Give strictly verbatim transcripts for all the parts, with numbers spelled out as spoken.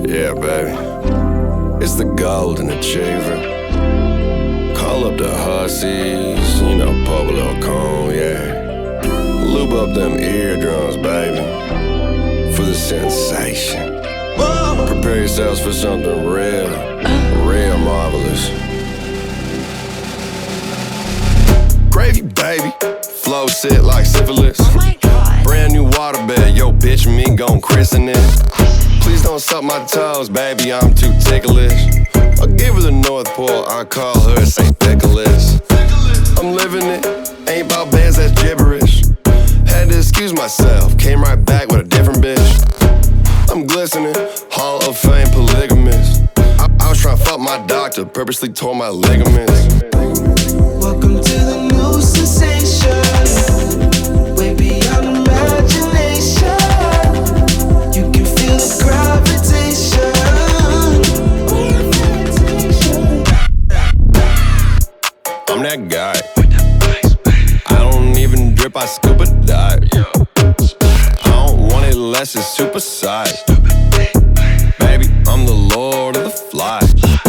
Yeah, baby. It's the golden achiever. Call up the hussies, you know, pop a little cone, yeah. Lube up them eardrums, baby, for the sensation. Whoa. Prepare yourselves for something real, real marvelous. Gravy, baby, flow sit like syphilis. Oh my God. Brand new waterbed, yo bitch and me gon' christen it. Please don't suck my toes, baby, I'm too ticklish. I'll give her the North Pole, I call her Saint Nicholas. I'm living it, ain't about bands, that's gibberish. Had to excuse myself, came right back with a different bitch. I'm glistening, Hall of Fame polygamist. I, I was trying to fuck my doctor, purposely tore my ligaments. Welcome to the new sensation. Way beyond imagination. You can feel the gravitation. I'm that guy. I don't even drip, I scuba dive. I don't want it unless it's super size. Baby, I'm the lord of the fly.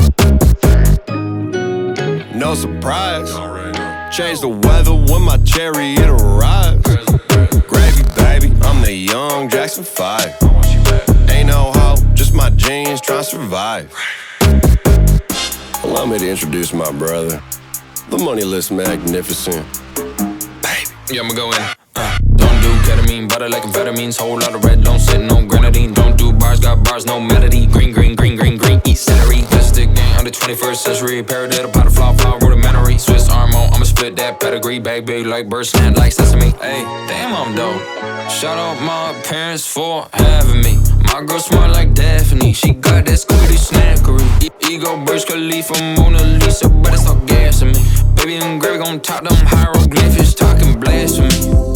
No surprise. Change the weather when my chariot arrives. Gravy, baby, I'm the young Jackson five. Ain't no hope, just my jeans trying to survive. Allow me to introduce my brother, the moneyless magnificent. Baby. Yeah, I'ma go in. Uh, don't do ketamine, butter like amphetamines. Whole lot of red, don't sit no grenadine. Don't do bars, got bars, no melody. Green, green, green, green, green, eat celery. Plastic gang on the twenty-first century. Paradiddle, pot of flower, flower, rudimentary. Swiss armo, I'ma split that pedigree. Bag big like bird, stand like sesame. Hey, damn, I'm dope. Shout out my parents for having me. My girl smart like Daphne. She got that Scooby snackery. E- ego, Burj Khalifa, Mona Lisa. Better stop gassing me. Baby and Greg on top, them hieroglyphics talking blasphemy.